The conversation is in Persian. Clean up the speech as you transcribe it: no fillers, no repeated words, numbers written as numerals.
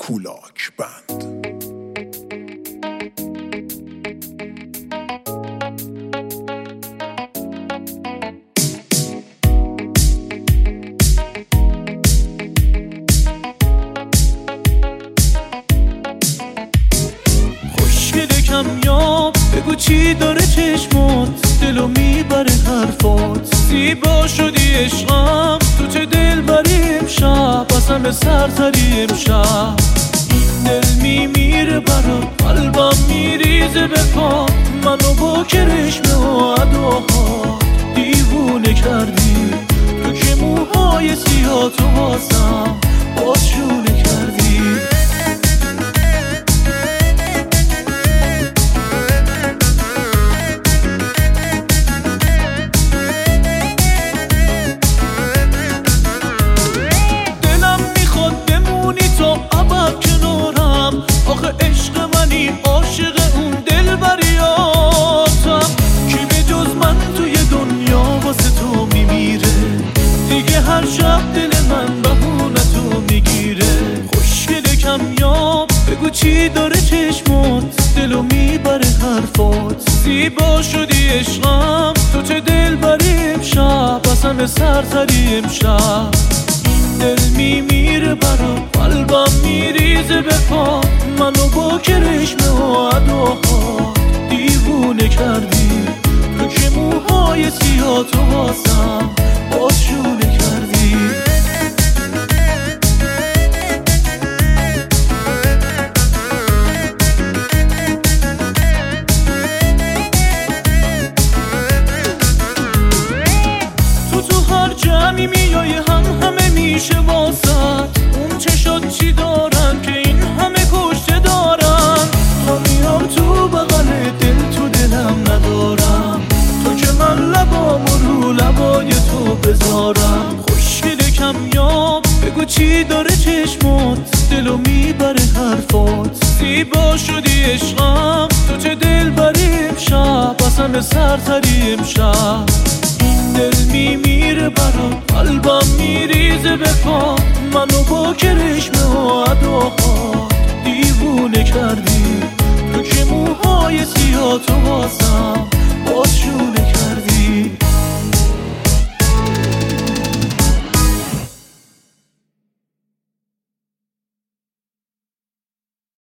کولاک بند. کمیاب بگو چی داره چشمات، دلو میبره حرفات. زیبا شدی عشقم، تو چه دل بری امشب، قسم سرتری امشب. این دل میمیره برات، قلبم میریزه به پا. منو با کرشمه و اداها دیوونه کردی، تو که موهای سیاه تو بازم بازشونه کردی. آخه عشق منی، عاشق اون دل بریاتم. کی به جز من توی دنیا واسه تو میمیره، دیگه هر شب دل من بهونه تو میگیره. خوشگل کمیاب بگو چی داره چشمات، دلو میبره حرفات. زیبا شدی عشقم، تو چه دل بری امشب، قسم سرتری امشب. دل میمیره برات، قلبم میریزه به پا. منو با کرشمه و اداها دیوونه کردی، تو که موهای سیاه تو بازم بازشونه کردی. تو هر جمعی میای همه میشه واسط. اون چشات چی دارن که این همه کشته دارن؟ تا میام تو بغل دل، تو دلم ندارم، تو که من لبامو رو لبای تو بذارم. خوشگل کمیاب بگو چی داره چشمات، دلو میبره حرفات. زیبا شدی عشقم، تو چه دل بری امشب، قسم سرتری امشب. دل میمیره برات، قلبم میریزه به پا. منو با کرشمه و اداها دیوونه کردی، تو که موهای سیاه تو بازم